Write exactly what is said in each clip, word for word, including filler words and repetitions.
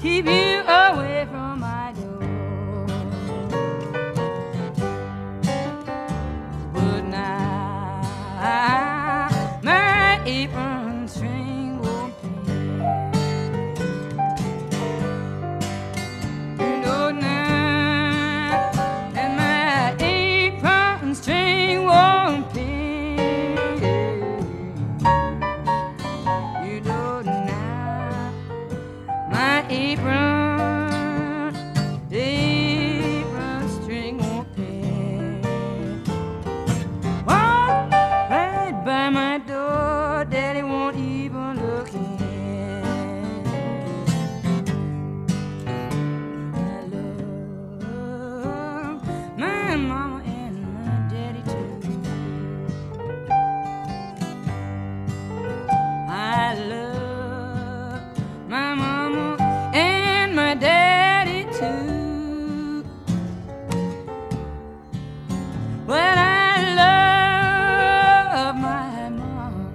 keep you away from my door. But now my apron string won't pay. You know now that my apron string won't pay. You know now my apron, apron string won't pay. Walk right by my door, Daddy won't even look in. I love my mama and my daddy too. I love my mama and my daddy too. Well, I love my mama,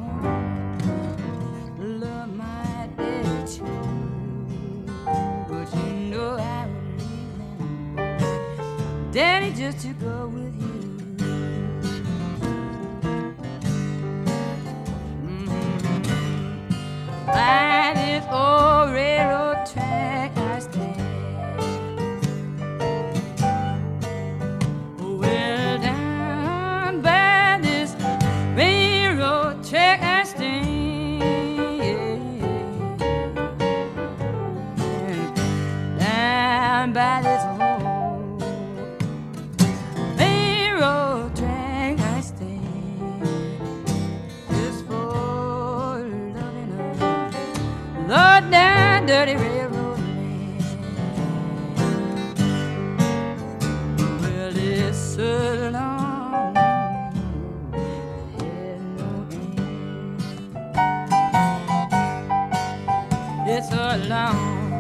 love my daddy too. But you know I would leave them, Daddy, just to go with you. By this old railroad track I stand. Well, down by this railroad track I stand. Down by this old railroad track I stand. Just for loving her, Lord, that dirty railroad man. Well, it's so long, there's no end. It's so long.